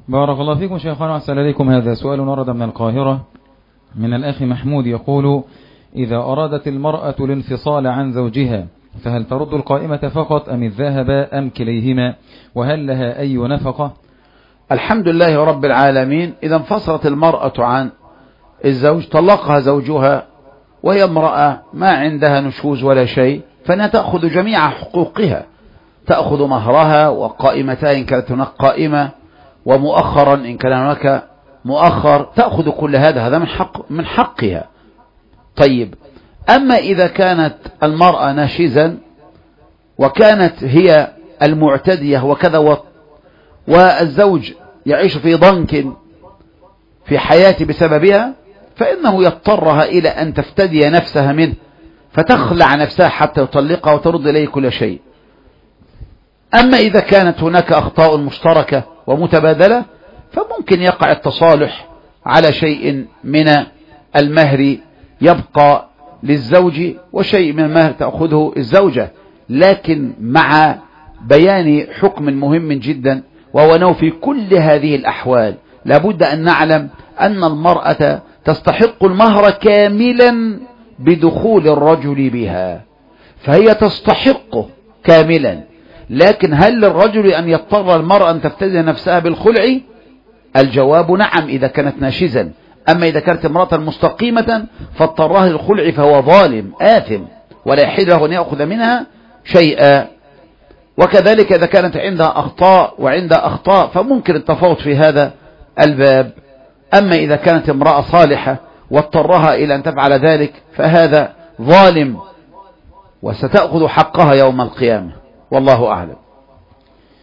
بارك الله فيكم شيخنا وأحسن إليكم. هذا سؤال ورد من القاهرة من الأخ محمود يقول: إذا أرادت المرأة الانفصال عن زوجها فهل ترد القائمة فقط أم الذهب أم كليهما، وهل لها أي نفقة؟ الحمد لله رب العالمين. إذا انفصلت المرأة عن الزوج، طلقها زوجها وهي امرأة ما عندها نشوز ولا شيء، فإنها تأخذ جميع حقوقها، تأخذ مهرها وقائمتها إن كانت هناك قائمة، ومؤخرا إن كان هناك مؤخر، تأخذ كل هذا من حقها. طيب، أما إذا كانت المرأة ناشزا وكانت هي المعتدية وكذا، والزوج يعيش في ضنك في حياته بسببها، فإنه يضطرها إلى أن تفتدي نفسها منه، فتخلع نفسها حتى يطلقها وترد إليه كل شيء. أما إذا كانت هناك أخطاء مشتركة ومتبادلة، فممكن يقع التصالح على شيء من المهر يبقى للزوج وشيء من المهر تأخذه الزوجة، لكن مع بيان حكم مهم جدا، وهو أنه في كل هذه الأحوال لابد أن نعلم أن المرأة تستحق المهر كاملا بدخول الرجل بها، فهي تستحقه كاملا. لكن هل للرجل أن يضطر المرأة أن تفتدي نفسها بالخلع؟ الجواب نعم إذا كانت ناشزا. أما إذا كانت امرأة مستقيمة فاضطرها للخلع فهو ظالم آثم ولا يحل له أن يأخذ منها شيئا. وكذلك إذا كانت عندها أخطاء وعندها أخطاء فممكن التفاوض في هذا الباب. أما إذا كانت امرأة صالحة واضطرها إلى أن تفعل ذلك فهذا ظالم وستأخذ حقها يوم القيامة، والله أعلم.